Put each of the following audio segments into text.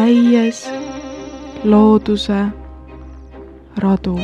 käies looduse radu.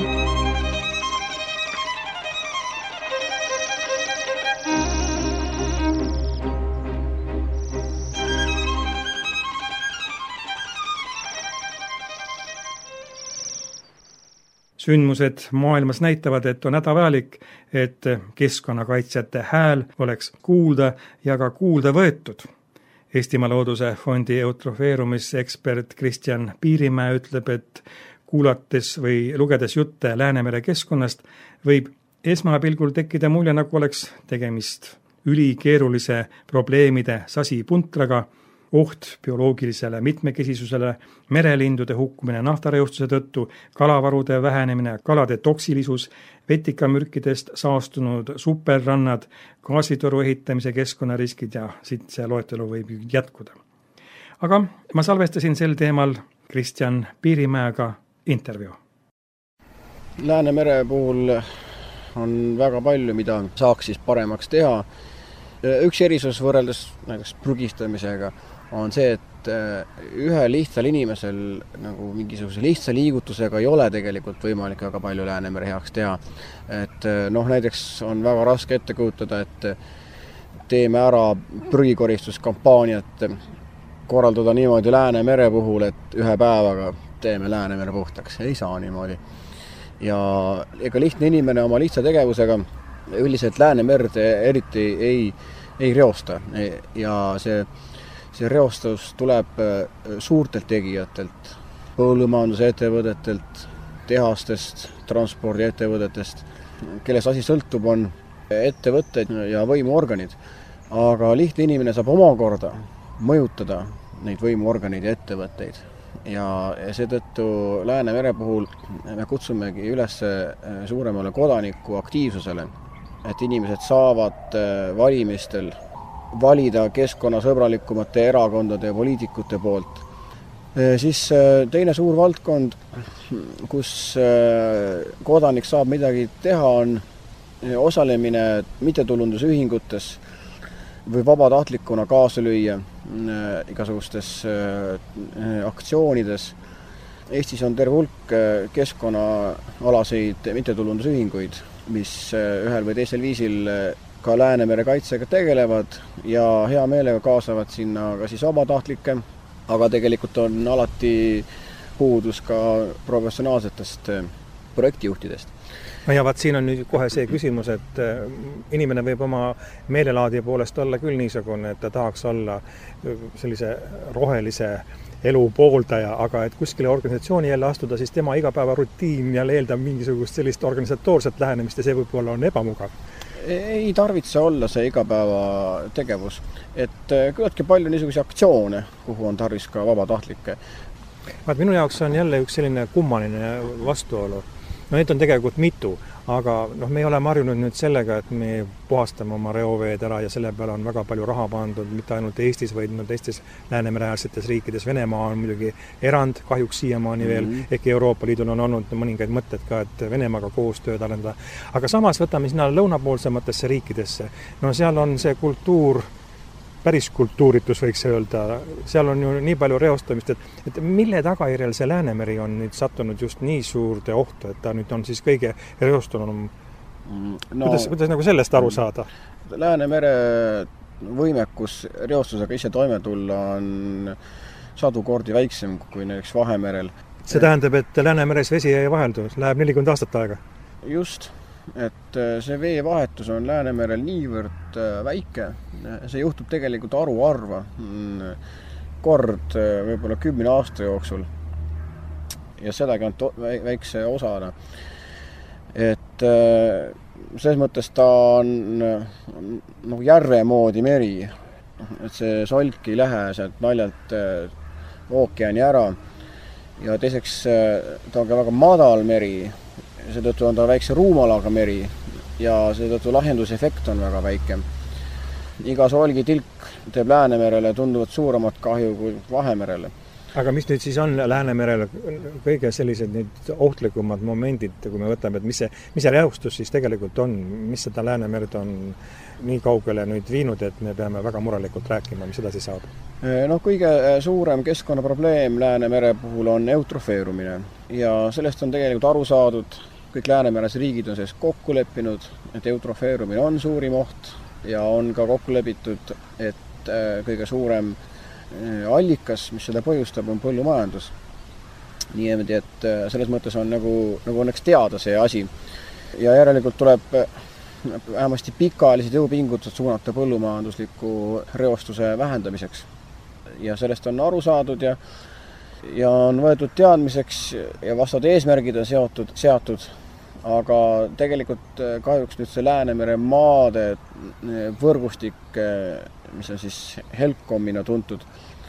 Sündmused maailmas näitavad, et on hädavajalik, et keskkonnakaitsjate hääl oleks kuulda ja ka kuulda võetud. Eestimaa Looduse Fondi eutrofeerumisekspert Kristjan Piirimäe ütleb, et kuulates või lugedes jutte Läänemere keskkonnast võib esmapilgul tekkida mulje, nagu oleks tegemist ülikeerulise probleemide sasipuntraga, oht bioloogilisele mitmekesisusele, merelindude hukkumine naftareostuse tõttu, kalavarude vähenemine, kalade toksilisus, vetikamürkidest saastunud superrannad, gaasitoru ehitamise keskkonnariskid ja siit see loetelu võib jätkuda. Aga ma salvestasin sel teemal Kristjan Piirimäega intervjuu. Läänemere puhul on väga palju, mida saaks siis paremaks teha. Üks erisus võrreldes näiteks prügistamisega on see, et ühe lihtsal inimesel nagu mingisuguse lihtsa liigutusega ei ole tegelikult võimalik väga palju Läänemere heaks teha. Et näiteks on väga raske ette kujutada, et teeme ära prügikoristuskampaaniat, korraldada niimoodi Läänemere puhul, et ühe päevaga teeme Läänemere puhtaks. Ei saa niimoodi. Ja ega lihtne inimene oma lihtsa tegevusega üldiselt Läänemerd eriti ei reosta ja see reostus tuleb suurtelt tegijatelt, põllumajandusettevõtetelt, tehastest, transpordiettevõtetest, kelles asi sõltub, on ettevõtted ja võimuorganid. Aga lihtne inimene saab omakorda mõjutada neid võimuorganeid ja ettevõtteid. Ja seetõttu Läänemere puhul me kutsumegi üles suuremale kodaniku aktiivsusele, et inimesed saavad valimistel valida keskkonnasõbralikumate erakondade ja poliitikute poolt. Siis teine suur valdkond, kus kodanik saab midagi teha, on osalemine mittetulundusühingutes või vabatahtlikuna kaasa lüüa igasugustes aktsioonides. Eestis on terve hulk keskkonnaalaseid mittetulundusühinguid, mis ühel või teisel viisil ka Läänemere kaitsega tegelevad ja hea meelega kaasavad sinna ka siis vabatahtlikke, aga tegelikult on alati puudus ka professionaalsetest projektijuhtidest. No ja vaat siin on nüüd kohe see küsimus, et inimene võib oma meelelaadi poolest olla küll niisugune, et ta tahaks olla sellise rohelise elu pooldaja, aga et kuskile organisatsiooni jälle astuda, siis tema igapäeva rutiin jälle eeldab mingisugust sellist organisatoorset lähenemist ja see võib-olla on ebamugav. Ei tarvitse olla see igapäeva tegevus, et küllaltki palju niisuguseid aktsioone, kuhu on tarvis ka vabatahtlikke. Minu jaoks on jälle üks selline kummaline vastuolu. Neid on tegelikult mitu, aga me ei ole marjunud nüüd sellega, et me puhastame oma reoveed ära ja selle peale on väga palju raha pandud, mitte ainult Eestis, vaid teistes Läänemereäärsetes riikides. Venemaa on muidugi erand kahjuks siiamaani veel, ehkki Euroopa Liidul on olnud mõningaid mõtted ka, et Venemaaga koostööd arendada. Aga samas võtame sinna lõunapoolsematesse riikidesse. Seal on see kultuur, päris kultuuritus võiks öelda, seal on ju nii palju reostamist, et mille tagajärjel see Läänemeri on nüüd sattunud just nii suurde ohtu, et ta nüüd on siis kõige reostunum. Kuidas nagu sellest aru saada? Läänemere võimekus reostusega ise toime tulla on sadu kordi väiksem kui näiteks Vahemerel. See tähendab, et Läänemeres vesi ei vaheldu, läheb 40 aastat aega? Just. Et see veevahetus on Läänemerel niivõrd väike, see juhtub tegelikult haruharva kord võib-olla 10 aasta jooksul ja sedagi on väikse osana. Et selles mõttes ta on nagu järve moodi meri, et see solk ei lähe sealt naljalt ookeani ära ja teiseks ta on ka väga madal meri. Seetõttu on ta väikse ruumalaga meri ja seetõttu lahjendusefekt on väga väike. Iga solgitilk teeb Läänemerele tunduvalt suuremat kahju kui Vahemerele. Aga mis nüüd siis on Läänemerel kõige sellised nüüd ohtlikumad momendid, kui me võtame, et mis see reostus siis tegelikult on, mis seda Läänemerd on nii kaugele nüüd viinud, et me peame väga murelikult rääkima, mis edasi saab? Kõige suurem keskkonnaprobleem Läänemere puhul on eutrofeerumine ja sellest on tegelikult aru saadud, kõik Läänemeres riigid on sellest kokku leppinud, et eutrofeerumine on suurim oht ja on ka kokku lepitud, et kõige suurem allikas, mis seda põhjustab, on põllumajandus. Nii et selles mõttes on nagu õnneks teada see asi ja järelikult tuleb vähemasti pikaajalised jõupingutused suunata põllumajandusliku reostuse vähendamiseks. Ja sellest on aru saadud ja on võetud teadmiseks ja vastavad eesmärgid on seatud, aga tegelikult kahjuks nüüd see Läänemere maade võrgustik, mis on siis Helcomina tuntud,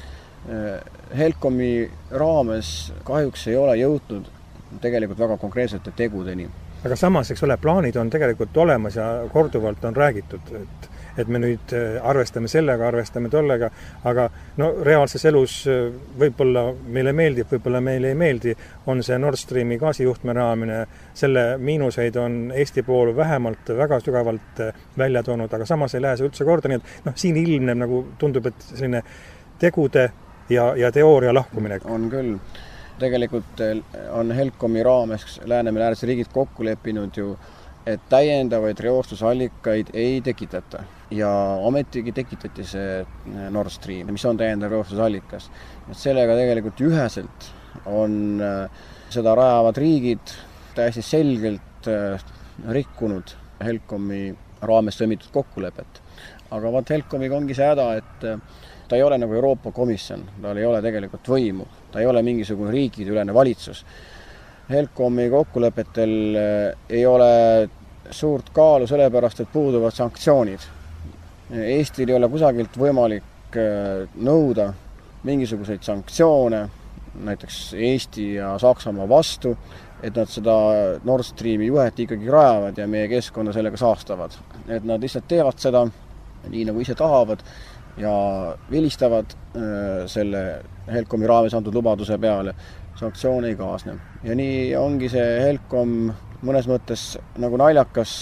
Helcomi raames kahjuks ei ole jõudnud tegelikult väga konkreetsete tegudeni. Aga samas, eks ole, plaanid on tegelikult olemas ja korduvalt on räägitud, et me nüüd arvestame sellega, arvestame tollega, aga reaalses elus võib-olla meile meeldib, võib-olla meile ei meeldi, on see Nord Streami gaasijuhtme raamine, selle miinuseid on Eesti pool vähemalt väga sügavalt välja toonud, aga samas ei lähe see üldse korda, nii et siin ilmneb nagu tundub, et selline tegude ja teooria lahkumine. On küll. Tegelikult on Helcomi raames Läänemere ääres riigid kokku leppinud ju, et täiendavaid reostusallikaid ei tekitata. Ja ometigi tekitati see Nord Stream, mis on täiendav reostusallikas. Sellega tegelikult üheselt on seda rajavad riigid täiesti selgelt rikkunud Helcomi raames sõlmitud kokkulepet. Aga Helcomiga ongi see häda, et ta ei ole nagu Euroopa Komisjon, tal ei ole tegelikult võimu, ta ei ole mingisugune riikideülene valitsus. Helcomi kokkulepetel ei ole suurt kaalu sellepärast, et puuduvad sanktsioonid. Eestil ei ole kusagilt võimalik nõuda mingisuguseid sanktsioone, näiteks Eesti ja Saksamaa vastu, et nad seda Nord Streami juhet ikkagi rajavad ja meie keskkonda sellega saastavad. Et nad lihtsalt teevad seda nii, nagu ise tahavad, ja vilistavad selle Helcomi raames antud lubaduse peale, sanktsioone ei kaasne. Ja nii ongi see Helcom mõnes mõttes nagu naljakas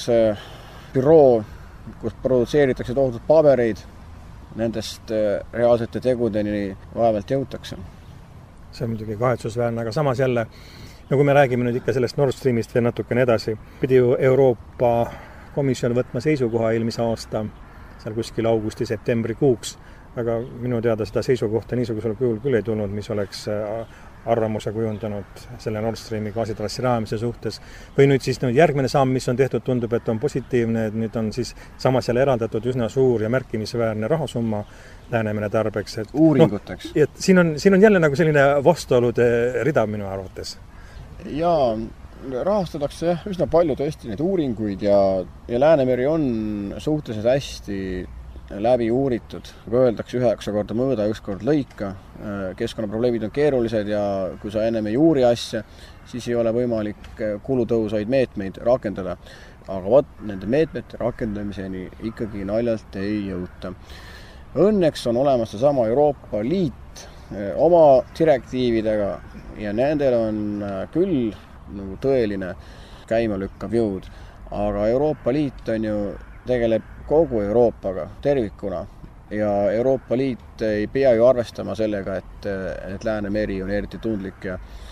büroo, kus produtseeritakse tohutud pabereid, nendest reaalsete tegudeni vaevalt jõutakse. See on muidugi kahetsusväärne, aga samas jälle, nagu me räägime nüüd ikka sellest Nord Streamist veel natukene edasi, pidi ju Euroopa Komisjon võtma seisukoha eelmise aasta seal kuskil augusti-septembri kuuks, aga minu teada seda seisukohta niisugusel kujul küll ei tulnud, mis oleks arvamuse kujundanud selle Nord Streami gaasitrassi rajamise suhtes. Või nüüd siis järgmine samm, mis on tehtud, tundub, et on positiivne, et nüüd on siis samas jälle eraldatud üsna suur ja märkimisväärne rahasumma Läänemere tarbeks. Uuringuteks. Siin on jälle nagu selline vastuolude rida minu arvates. Jaa, rahastatakse üsna palju tõesti neid uuringuid ja Läänemeri on suhteliselt hästi läbi uuritud. Kui öeldakse 9 korda mõõda, 1 kord lõika, keskkonnaprobleemid on keerulised ja kui sa ennem ei uuri asja, siis ei ole võimalik kulutõhusaid meetmeid rakendada. Aga nende meetmete rakendamiseni ikkagi naljalt ei jõuta. Õnneks on olemas sama Euroopa Liit oma direktiividega ja nendel on küll nagu tõeline käimalükkav jõud. Aga Euroopa Liit on ju tegeleb kogu Euroopaga tervikuna ja Euroopa Liit ei pea ju arvestama sellega, et Läänemeri on eriti tundlik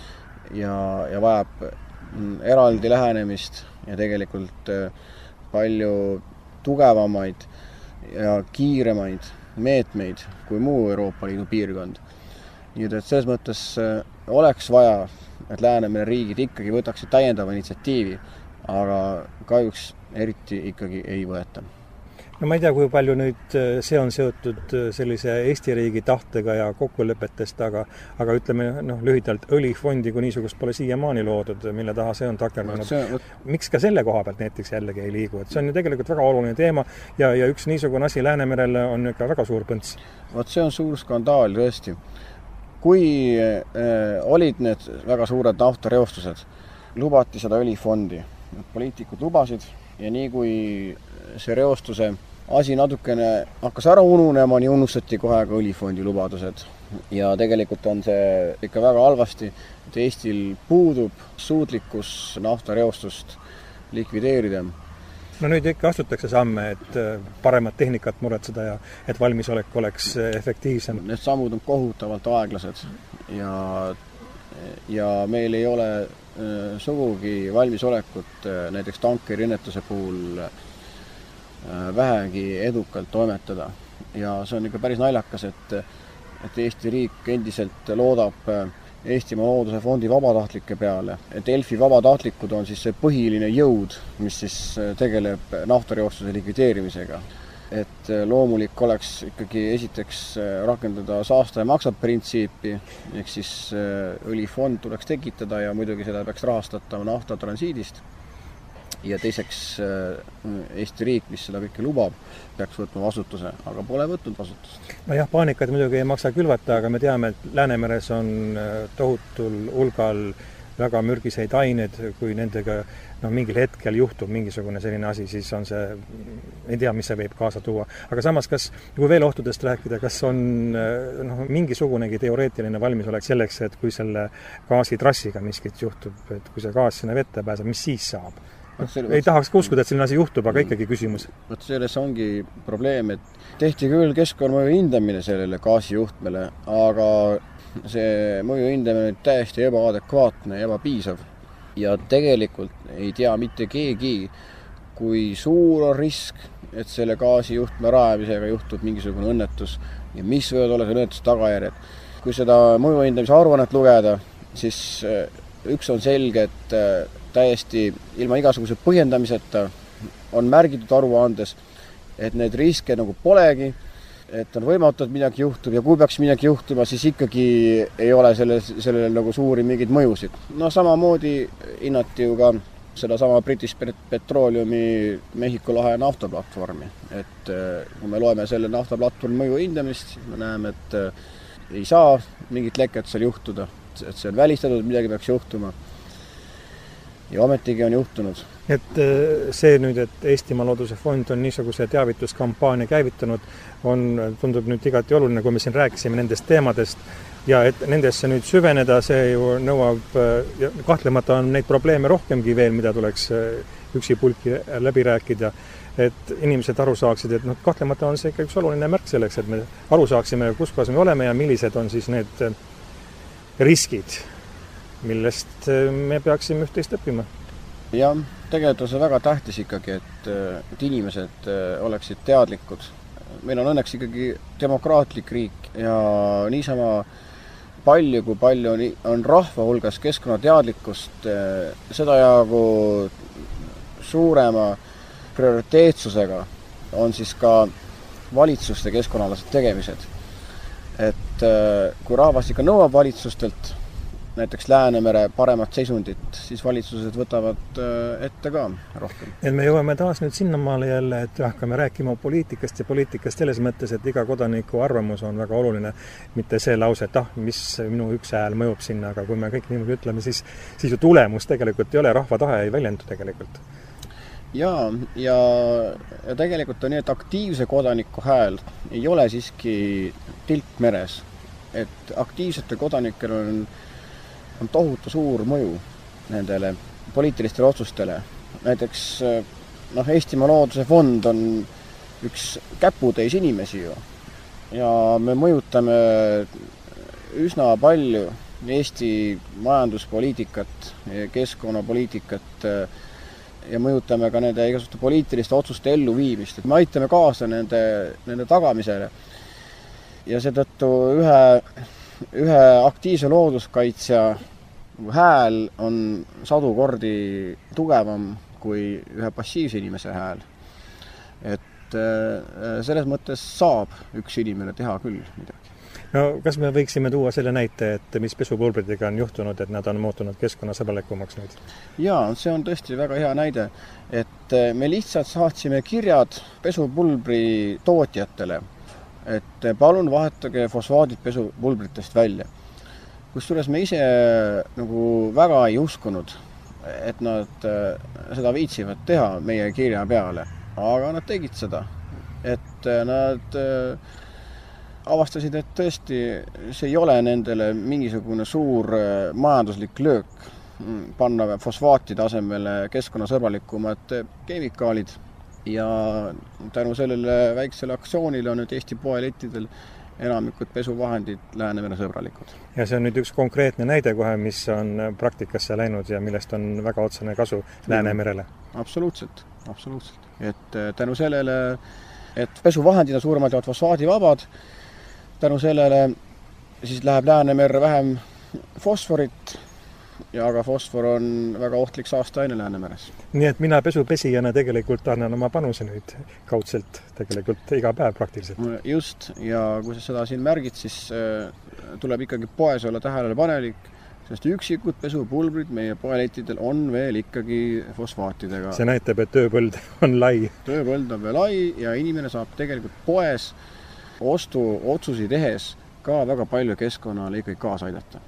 ja vajab eraldi lähenemist ja tegelikult palju tugevamaid ja kiiremaid meetmeid kui muu Euroopa Liidu piirkond. Nii et selles mõttes oleks vaja, et Läänemere riigid ikkagi võtaksid täiendava initsiatiivi, aga kahjuks eriti ikkagi ei võeta. No ma ei tea, kui palju nüüd see on seotud sellise Eesti riigi tahtega ja kokkulepetest, aga ütleme lühidalt õlifondi, kui niisugust pole siiamaani loodud, mille taha see on takerdunud. Miks ka selle koha pealt näiteks jällegi ei liigu? Et see on ju tegelikult väga oluline teema ja üks niisugune asi Läänemerel on ikka väga suur põnts. See on suur skandaal tõesti. Kui olid need väga suured naftareostused, lubati seda õlifondi. Poliitikud lubasid ja nii kui see reostuse asi natukene hakkas ära ununema, nii unustati kohe ka õlifondi lubadused. Ja tegelikult on see ikka väga halvasti, et Eestil puudub suutlikkus naftareostust likvideerida. No nüüd ikka astutakse samme, et paremat tehnikat muretseda ja et valmisolek oleks efektiivsem. Need sammud on kohutavalt aeglased ja meil ei ole sugugi valmisolekut näiteks tankerinnetuse puhul vähegi edukalt toimetada. Ja see on ikka päris naljakas, et Eesti riik endiselt loodab Eestimaa Looduse Fondi vabatahtlike peale. Delfi vabatahtlikud on siis see põhiline jõud, mis siis tegeleb naftareostuse likvideerimisega. Et loomulik oleks ikkagi esiteks rakendada saastaja maksab printsiipi, ehk siis õlifond tuleks tekitada ja muidugi seda peaks rahastatama naftatransiidist. Ja teiseks Eesti riik, mis seda kõike lubab, peaks võtma vastutuse, aga pole võtnud vastutust. No jah, paanikat muidugi ei maksa külvata, aga me teame, et Läänemeres on tohutul hulgal väga mürgiseid ained, kui nendega mingil hetkel juhtub mingisugune selline asi, siis on see, ei tea, mis see võib kaasa tuua. Aga samas, kui veel ohtudest rääkida, kas on mingisugunegi teoreetiline valmisolek selleks, et kui selle gaasitrassiga miskit juhtub, et kui see gaas sinna vette pääseb, mis siis saab? Ei tahaks uskuda, et selline asi juhtub, aga ikkagi küsimus. Võt selles ongi probleem, et tehti küll keskkonnamõju hindamine sellele gaasijuhtmele, aga see mõju hindamine on täiesti ebaadekvaatne ja ebapiisav. Ja tegelikult ei tea mitte keegi, kui suur on risk, et selle gaasijuhtme rajamisega juhtub mingisugune õnnetus ja mis võivad olla see õnnetuse tagajärjed. Kui seda mõju hindamise aruannet lugeda, siis üks on selge, et täiesti ilma igasuguse põhjendamiseta on märgitud aruandes, et need riske nagu polegi, et on võimatu, et midagi juhtub ja kui peaks midagi juhtuma, siis ikkagi ei ole sellele nagu suuri mingeid mõjusid. No samamoodi hinnati ju ka seda sama British Petroleumi Mehhiko lahe naftaplatvormi. Et kui me loeme selle naftaplatvormi mõju hindamist, siis me näeme, et ei saa mingit leket seal juhtuda, et see on välistatud, midagi peaks juhtuma. Ja ometigi on juhtunud. Et see nüüd, et Eestimaa Looduse Fond on niisuguse teavituskampaania käivitanud, tundub nüüd igati oluline, kui me siin rääkisime nendest teemadest ja et nendesse nüüd süveneda, see ju nõuab, kahtlemata on neid probleeme rohkemgi veel, mida tuleks üksi pulki läbi rääkida, et inimesed aru saaksid, et kahtlemata on see ikka üks oluline märk selleks, et me aru saaksime, kus kohas me oleme ja millised on siis need riskid, millest me peaksime üht-teist õppima. Ja tegelikult on see väga tähtis ikkagi, et inimesed oleksid teadlikud. Meil on õnneks ikkagi demokraatlik riik ja niisama palju, kui palju on rahva hulgas keskkonnateadlikkust, seda jagu suurema prioriteetsusega on siis ka valitsuste keskkonnaalased tegemised. Et kui rahvas ikka nõuab valitsustelt näiteks Läänemere paremat seisundit, siis valitsused võtavad ette ka rohkem. Et me jõuame taas nüüd sinnamaale jälle, et hakkame rääkima poliitikast ja poliitikast selles mõttes, et iga kodaniku arvamus on väga oluline, mitte see lause, et mis minu üks hääl mõjub sinna, aga kui me kõik niimoodi ütleme, siis ju tulemus tegelikult ei ole, rahva tahe ei väljendu tegelikult. Ja tegelikult on nii, et aktiivse kodaniku hääl ei ole siiski tilk meres. Et aktiivsete kodanikel on tohutu suur mõju nendele poliitilistele otsustele. Näiteks Eestimaa Looduse Fond on üks käputäis inimesi ju. Ja me mõjutame üsna palju Eesti majanduspoliitikat, keskkonnapoliitikat ja mõjutame ka nende igasuguste poliitiliste otsuste elluviimist. Et me aitame kaasa nende tagamisele. Ja seetõttu ühe aktiivse looduskaitsja hääl on 100 kordi tugevam kui ühe passiivse inimese hääl. Et selles mõttes saab üks inimene teha küll midagi. No kas me võiksime tuua selle näite, et mis pesupulbritega on juhtunud, et nad on muutunud keskkonnasõbralikumaks nüüd? Jaa, see on tõesti väga hea näide, et me lihtsalt saatsime kirjad pesupulbri tootjatele, et palun vahetage fosfaadid pesupulbritest välja. Kusjuures me ise nagu väga ei uskunud, et nad seda viitsivad teha meie kirja peale, aga nad tegid seda. et nad avastasid, et tõesti see ei ole nendele mingisugune suur majanduslik löök panna fosfaatide asemele keskkonnasõbralikumad keemikaalid ja tänu sellele väiksele aktsioonile on nüüd Eesti poelettidel enamikud pesuvahendid Läänemere sõbralikud. Ja see on nüüd üks konkreetne näide kohe, mis on praktikasse läinud ja millest on väga otsene kasu Läänemerele. Absoluutselt. Et tänu sellele, et pesuvahendid on suuremalt jaolt fosfaadivabad, tänu sellele siis läheb Läänemerre vähem fosforit ja aga fosfor on väga ohtlik saasteaine Läänemeres. Nii et mina pesupesijana tegelikult annan oma panuse nüüd kaudselt tegelikult iga päev praktiliselt. Just, ja kui sa seda siin märgid, siis tuleb ikkagi poes olla tähelepanelik, sest üksikud pesupulbrid meie poelettidel on veel ikkagi fosfaatidega. See näitab, et tööpõld on lai. Tööpõld on veel lai ja inimene saab tegelikult poes ostuotsusi tehes ka väga palju keskkonnale ikkagi kaasa aidata.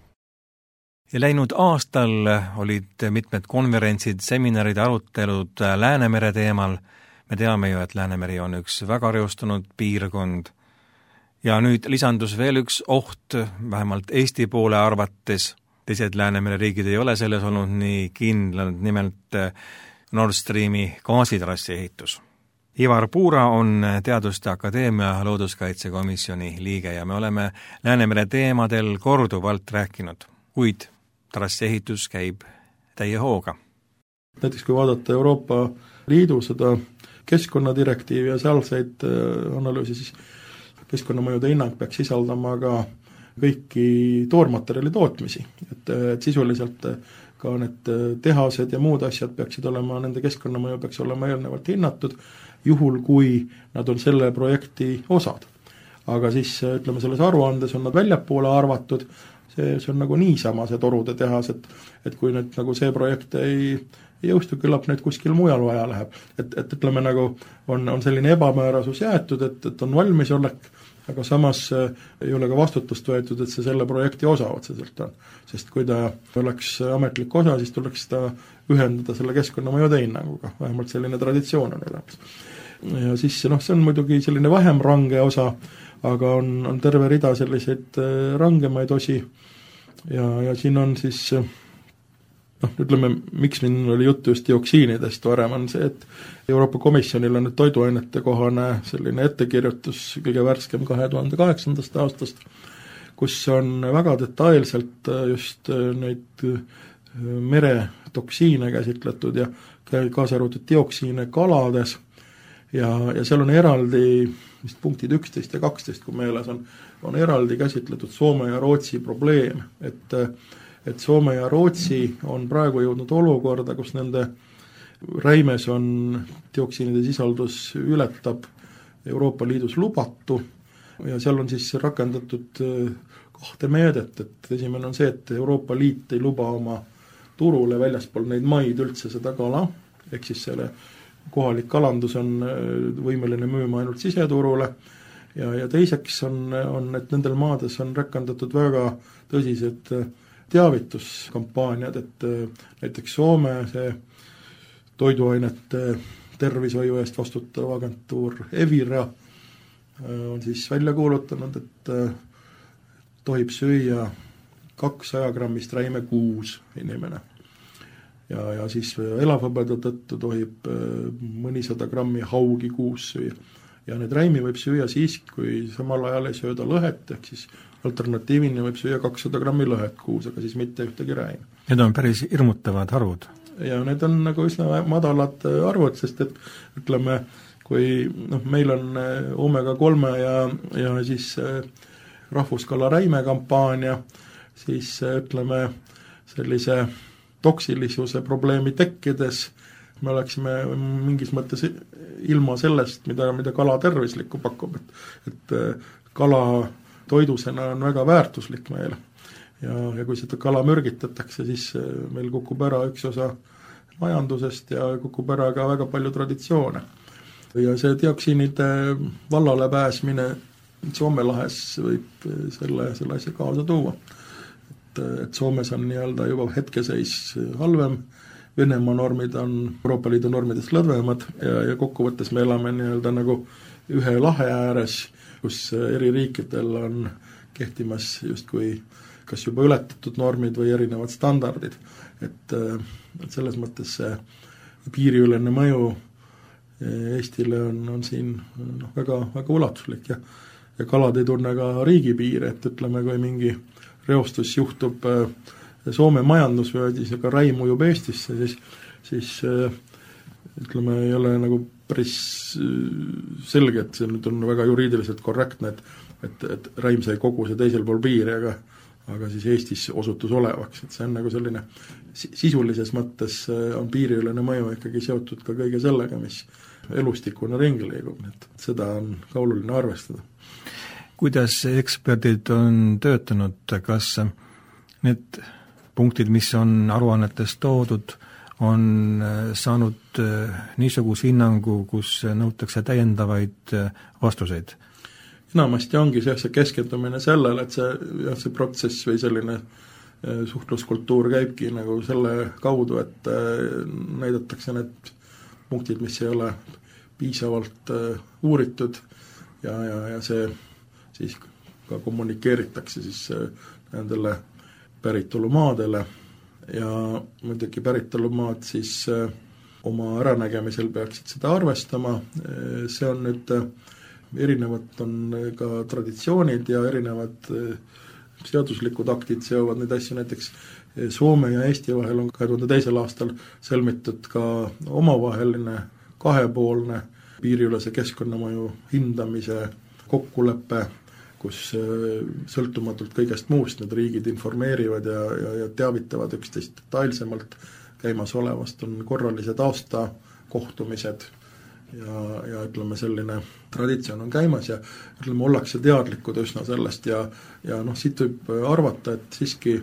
Ja läinud aastal olid mitmed konverentsid, seminarid, arutelud Läänemere teemal. Me teame ju, et Läänemeri on üks väga reostunud piirkond. Ja nüüd lisandus veel üks oht, vähemalt Eesti poole arvates. Teised Läänemere riigid ei ole selles olnud nii kindlad, nimelt Nord Streami gaasitrassi ehitus. Ivar Puura on Teaduste Akadeemia looduskaitsekomisjoni liige ja me oleme Läänemere teemadel korduvalt rääkinud, kuid trassi ehitus käib täie hooga. Näiteks kui vaadata Euroopa Liidu seda keskkonnadirektiivi ja sealseid analüüsi, siis keskkonnamõjude hinnang peaks sisaldama ka kõiki toormaterjali tootmisi. Et sisuliselt ka need tehased ja muud asjad peaksid olema, nende keskkonnamõju peaks olema eelnevalt hinnatud, juhul kui nad on selle projekti osad. Aga siis, ütleme, selles aruandes on nad väljapoole arvatud, see on nagu niisama see torude tehas, et kui nüüd nagu see projekt ei jõustu, küllap neid kuskil mujal vaja läheb. Et ütleme nagu on selline ebamäärasus jäetud, et on valmisolek, aga samas ei ole ka vastutust võetud, et see selle projekti osa otseselt on. Sest kui ta oleks ametlik osa, siis tuleks ta ühendada selle keskkonnamõjude hinnanguga. Vähemalt selline traditsioon on olemas. Ja siis see on muidugi selline vähem range osa, aga on terve rida selliseid rangemaid osi ja siin on siis, ütleme, miks meil oli juttu just dioksiinidest varem, on see, et Euroopa Komisjonil on nüüd toiduainete kohane selline ettekirjutus kõige värskem 2008. aastast, kus on väga detailselt just neid meretoksiine käsitletud ja kaasa arvatud dioksiine kalades ja seal on eraldi, vist punktid 11 ja 12, kui meeles on eraldi käsitletud Soome ja Rootsi probleem, et Soome ja Rootsi on praegu jõudnud olukorda, kus nende räimes on dioksiinide sisaldus ületab Euroopa Liidus lubatu ja seal on siis rakendatud 2 meedet, et esimene on see, et Euroopa Liit ei luba oma turule väljaspool neid maid üldse seda kala, ehk siis selle kohalik kalandus on võimeline müüma ainult siseturule ja teiseks on, et nendel maades on rakendatud väga tõsised teavituskampaaniad, et näiteks Soome see toiduainete tervishoiu eest vastutav agentuur Evira on siis välja kuulutanud, et tohib süüa 200 grammist räime kuus inimene. Ja siis elavhõbeda tõttu tohib mõnisada grammi haugi kuus süüa. Ja need räimi võib süüa siis, kui samal ajal ei sööda lõhet, ehk siis alternatiivini võib süüa 200 grammi lõhet kuus, aga siis mitte ühtegi räim. Need on päris hirmutavad arvud. Ja need on nagu üsna madalad arvud, sest et ütleme, kui meil on omega-3 ja siis rahvuskala räime kampaania, siis ütleme sellise toksilisuse probleemi tekkides me oleksime mingis mõttes ilma sellest, mida kala tervislikku pakub, et kala toidusena on väga väärtuslik meile ja kui seda kala mürgitatakse, siis meil kukub ära üks osa majandusest ja kukub ära ka väga palju traditsioone. Ja see dioksiinide vallale pääsmine Soome lahes võib selle asja kaasa tuua. Et Soomes on nii-öelda juba hetkeseis halvem Venemaa normid on Euroopa Liidu normidest lõdvemad ja kokkuvõttes me elame nii-öelda nagu ühe lahe ääres, kus eri riikidel on kehtimas justkui kas juba ületatud normid või erinevad standardid. Et selles mõttes see piiriülene mõju Eestile on siin väga, väga ulatuslik ja kalad ei tunne ka riigipiire, et ütleme, kui mingi reostus juhtub Soome majandusvöödis ja ka räim ujub Eestisse, siis ütleme, ei ole nagu päris selge, et see nüüd on väga juriidiliselt korrektne, et räim sai koguse teisel pool piiri, aga siis Eestis osutus olevaks, et see on nagu selline sisulises mõttes on piiriülene mõju ikkagi seotud ka kõige sellega, mis elustikuna ringi liigub, et seda on ka oluline arvestada. Kuidas eksperdid on töötanud, kas need punktid, mis on aruannetes toodud, on saanud niisuguse hinnangu, kus nõutakse täiendavaid vastuseid? Enamasti ongi see keskendumine sellele, et see protsess või selline suhtluskultuur käibki nagu selle kaudu, et näidatakse need punktid, mis ei ole piisavalt uuritud ja see siis ka kommunikeeritakse siis nendele päritolumaadele ja muidugi päritolumaad siis oma äranägemisel peaksid seda arvestama, see on nüüd erinevad on ka traditsioonid ja erinevad seaduslikud aktid seovad neid asju, näiteks Soome ja Eesti vahel on 2002. aastal sõlmitud ka omavaheline kahepoolne piiriülese keskkonnamõju hindamise kokkulepe, kus sõltumatult kõigest muust need riigid informeerivad ja teavitavad üksteist detailsemalt käimasolevast, on korralised aastakohtumised ja ütleme, selline traditsioon on käimas ja ütleme, ollakse teadlikud üsna sellest ja siit võib arvata, et siiski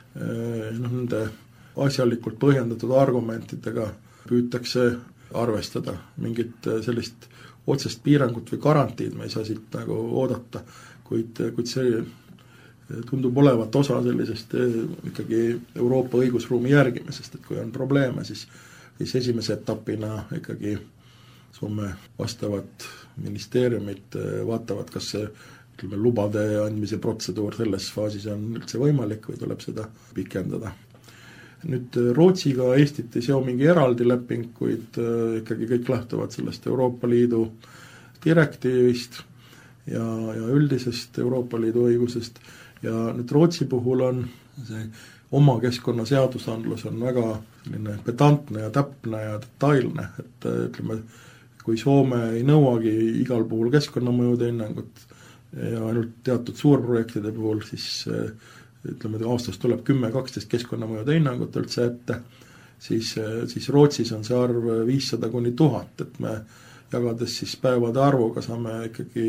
nende asjalikult põhjendatud argumentidega püütakse arvestada mingit sellist otsest piirangut või garantiid me ei saa siit nagu oodata, kuid see tundub olevat osa sellisest ikkagi Euroopa õigusruumi järgimisest, et kui on probleeme, siis esimese etapina ikkagi Soome vastavad ministeeriumid vaatavad, kas see ütleme, lubade andmise protseduur selles faasis on üldse võimalik või tuleb seda pikendada. Nüüd Rootsiga Eestit ei seo mingi eraldi leping, kuid ikkagi kõik lähtuvad sellest Euroopa Liidu direktiivist ja üldisest Euroopa Liidu õigusest ja nüüd Rootsi puhul on see oma keskkonnaseadusandlus on väga selline pedantne ja täpne ja detailne, et ütleme, kui Soome ei nõuagi igal puhul keskkonnamõjude hinnangut ja ainult teatud suurprojektide puhul, siis ütleme, aastas tuleb 10-12 keskkonnamõjude hinnangut üldse ette, siis Rootsis on see arv 500-1000, et me jagades siis päevade arvuga saame ikkagi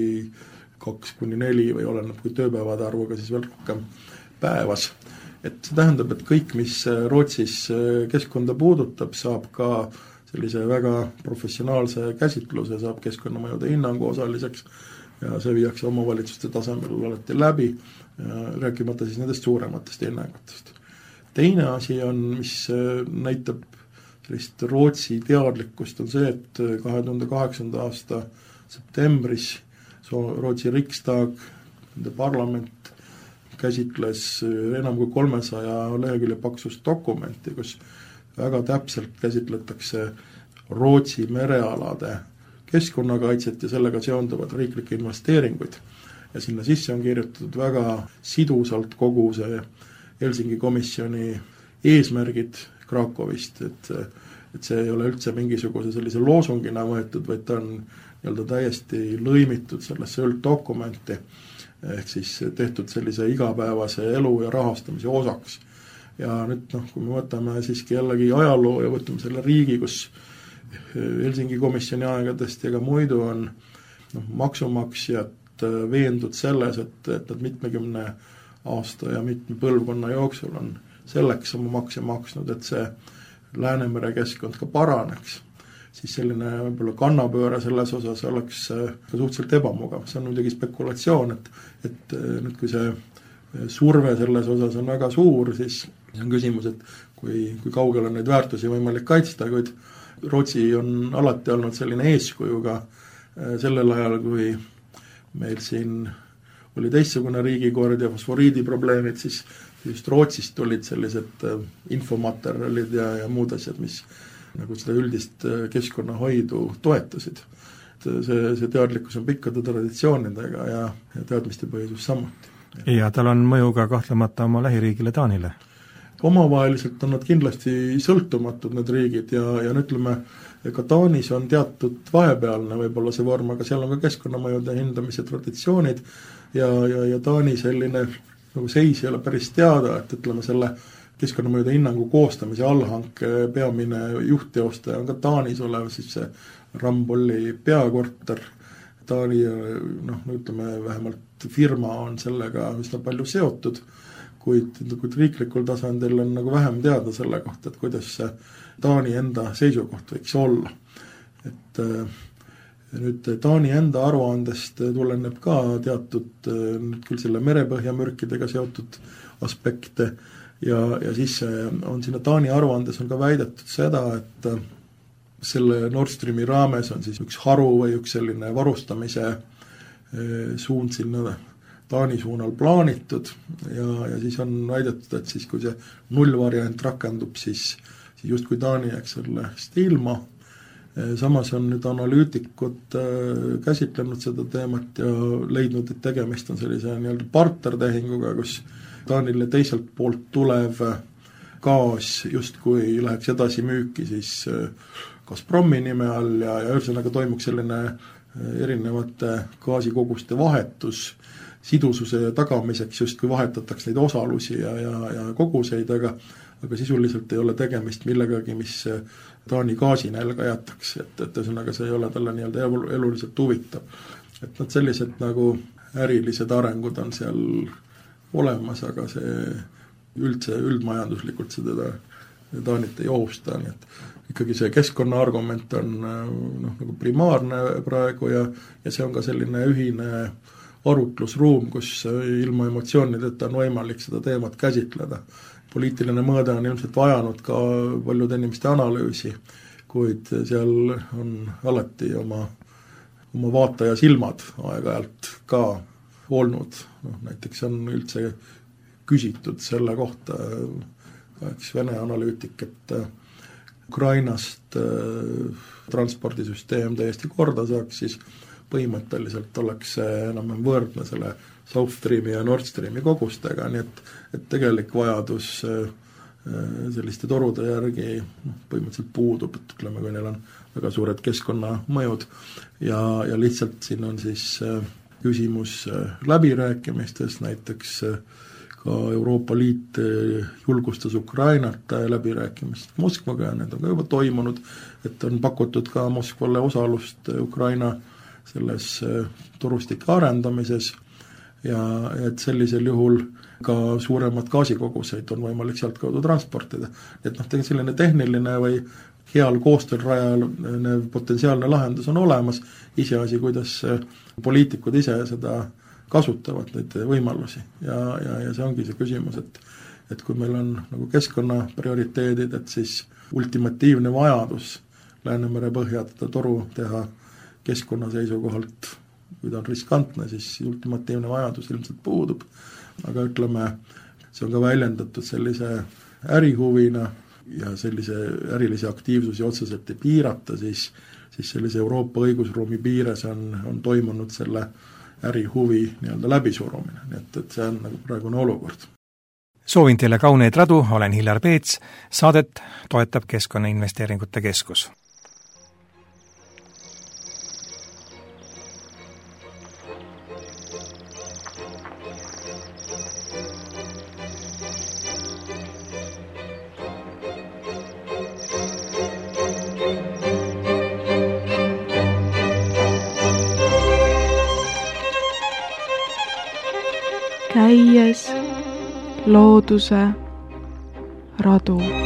2-4 või oleneb kui tööpäevade arvuga siis veel rohkem päevas. Et see tähendab, et kõik, mis Rootsis keskkonda puudutab, saab ka sellise väga professionaalse käsitluse, saab keskkonnamõjude hinnangu osaliseks ja see viiakse omavalitsuste tasemel alati läbi, rääkimata siis nendest suurematest hinnangutest. Teine asi on, mis näitab sellist Rootsi teadlikkust, on see, et 2008. aasta septembris Rootsi Riksdag, nende parlament käsitles enam kui 300 lehekülje paksust dokumenti, kus väga täpselt käsitletakse Rootsi merealade keskkonnakaitset ja sellega seonduvad riiklikke investeeringuid. Ja sinna sisse on kirjutatud väga sidusalt kogu see Helsingi komisjoni eesmärgid Krakowist, et see ei ole üldse mingisuguse sellise loosungina võetud, vaid ta on nii-öelda täiesti lõimitud sellesse ülddokumenti, ehk siis tehtud sellise igapäevase elu ja rahastamise osaks. Ja nüüd kui me võtame siiski jällegi ajaloo ja võtame selle riigi, kus Helsingi komisjoni aegadest ja ka muidu on maksumaksjad veendud selles, et nad mitmekümne aasta ja mitme põlvkonna jooksul on selleks oma makse maksnud, et see Läänemere keskkond ka paraneks, siis selline võib-olla kannapööre selles osas oleks ka suhteliselt ebamugav. See on muidugi spekulatsioon, et nüüd kui see surve selles osas on väga suur, siis see on küsimus, et kui kaugel on neid väärtusi võimalik kaitsta, kuid Rootsi on alati olnud selline eeskujuga sellel ajal, kui meil siin oli teistsugune riigikord ja fosforiidiprobleemid, siis just Rootsist tulid sellised infomaterjalid ja muud asjad, mis nagu seda üldist keskkonnahoidu toetasid. See teadlikkus on pikkade traditsioonidega ja teadmistepõhisus samuti. Ja tal on mõju ka kahtlemata oma lähiriigile Taanile? Omavaheliselt on nad kindlasti sõltumatud need riigid ja ütleme, ka Taanis on teatud vahepealne võib-olla see vorm, aga seal on ka keskkonnamõjude hindamise traditsioonid ja Taani selline nagu seis ei ole päris teada, et ütleme selle keskkonnamõjude hinnangu koostamise allhanke peamine juhtteostaja on ka Taanis olev, siis see Rambolli peakorter. Taani, ütleme, vähemalt firma on sellega üsna palju seotud, kuid riiklikul tasandil on nagu vähem teada selle kohta, et kuidas see Taani enda seisukoht võiks olla. Et nüüd Taani enda aruandest tuleneb ka teatud küll selle merepõhjamürkidega seotud aspekte ja siis on sinna Taani aruandes on ka väidetud seda, et selle Nord Streami raames on siis üks haru või üks selline varustamise suund sinna Taani suunal plaanitud ja siis on väidetud, et siis kui see nullvariant rakendub, siis justkui Taani jääks sellest ilma. Samas on nüüd analüütikud käsitlenud seda teemat ja leidnud, et tegemist on sellise nii-öelda partnertehinguga, kus Taanile teiselt poolt tulev gaas justkui läheks edasi müüki siis Gazpromi nime all ja ühesõnaga toimuks selline erinevate gaasikoguste vahetus sidususe tagamiseks, justkui vahetataks neid osalusi ja koguseid, aga sisuliselt ei ole tegemist millegagi, mis Taani gaasinälga jätaks, et ühesõnaga see ei ole talle nii-öelda eluliselt huvitav. Et nad sellised nagu ärilised arengud on seal olemas, aga see üldmajanduslikult seda Taanit ei ohusta, nii et ikkagi see keskkonnaargument on nagu primaarne praegu ja see on ka selline ühine arutlusruum, kus ilma emotsioonideta on võimalik seda teemat käsitleda. Poliitiline mõõde on ilmselt vajanud ka paljude inimeste analüüsi, kuid seal on alati oma vaataja silmad aeg-ajalt ka olnud. Näiteks on üldse küsitud selle kohta üks Vene analüütik, et Ukrainast transpordisüsteem täiesti korda saaks, siis põhimõtteliselt oleks enam võrdne selle South Streami ja Nord Streami kogustega, nii et tegelik vajadus selliste torude järgi põhimõtteliselt puudub, et ütleme, kui neil on väga suured keskkonnamõjud ja lihtsalt siin on siis küsimus läbirääkimistes, näiteks ka Euroopa Liit julgustas Ukrainat läbirääkimist Moskvaga ja need on ka juba toimunud, et on pakutud ka Moskvale osalust Ukraina selles turustike arendamises ja et sellisel juhul ka suuremad gaasikoguseid on võimalik sealt kaudu transportida. Et tegelikult selline tehniline või heal koostööl rajanev potentsiaalne lahendus on olemas, iseasi, kuidas poliitikud ise seda kasutavad, neid võimalusi ja see ongi see küsimus, et kui meil on nagu keskkonna prioriteedid, et siis ultimatiivne vajadus Läänemere põhjata toru teha keskkonna seisukohalt, kui ta on riskantne, siis ultimatiivne vajadus ilmselt puudub, aga ütleme, see on ka väljendatud sellise ärihuvina ja sellise ärilise aktiivsusi otseselt ei piirata, siis sellise Euroopa õigusruumi piires on toimunud selle ärihuvi nii-öelda läbisurumine, nii et see on nagu praegune olukord. Soovin teile kauneid radu, olen Hillar Peets, saadet toetab Keskkonnainvesteeringute Keskus. Käies looduse radu.